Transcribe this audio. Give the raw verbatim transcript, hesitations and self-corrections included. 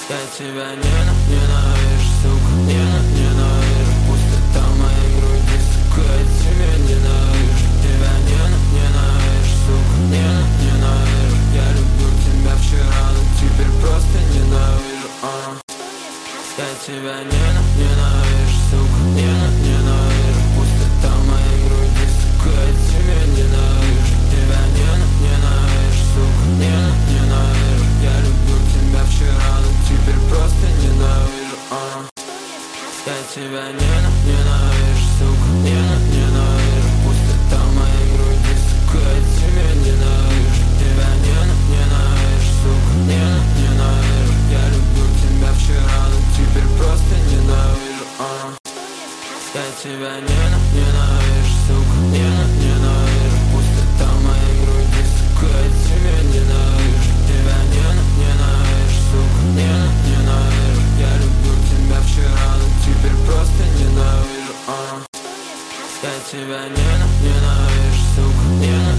Я тебя нена- ненавижу, сука, нена- ненавижу. Пустота в моей груди, сука, я тебя ненавижу. Тебя нена- ненавижу, сука, нена- ненавижу. Я люблю тебя вчера, но теперь просто ненавижу, а. Я тебя нена- ненавижу, сука, нена- ненавижу. Пустота в моей груди, сука, я тебя ненавижу. Тебя нена- ненавижу, сука, нена- ненавижу. Я люблю тебя вчера, но теперь просто ненавижу, а. Я тебя нена- ненавижу, сука, нена- ненавижу. Пустота в моей груди, сука, я тебя ненавижу. Тебя нена- ненавижу, сука, нена- ненавижу. Я люблю тебя вчера, но теперь просто ненавижу, а. Я тебя нена- ненавижу, сука, нена- ненавижу. Пустота в моей груди, сука, я тебя ненавижу. Тебя нена- ненавижу, сука, нена- ненавижу. Я люблю тебя вчера, но теперь просто ненавижу, а. Я тебя нена- ненавижу, сука, нена-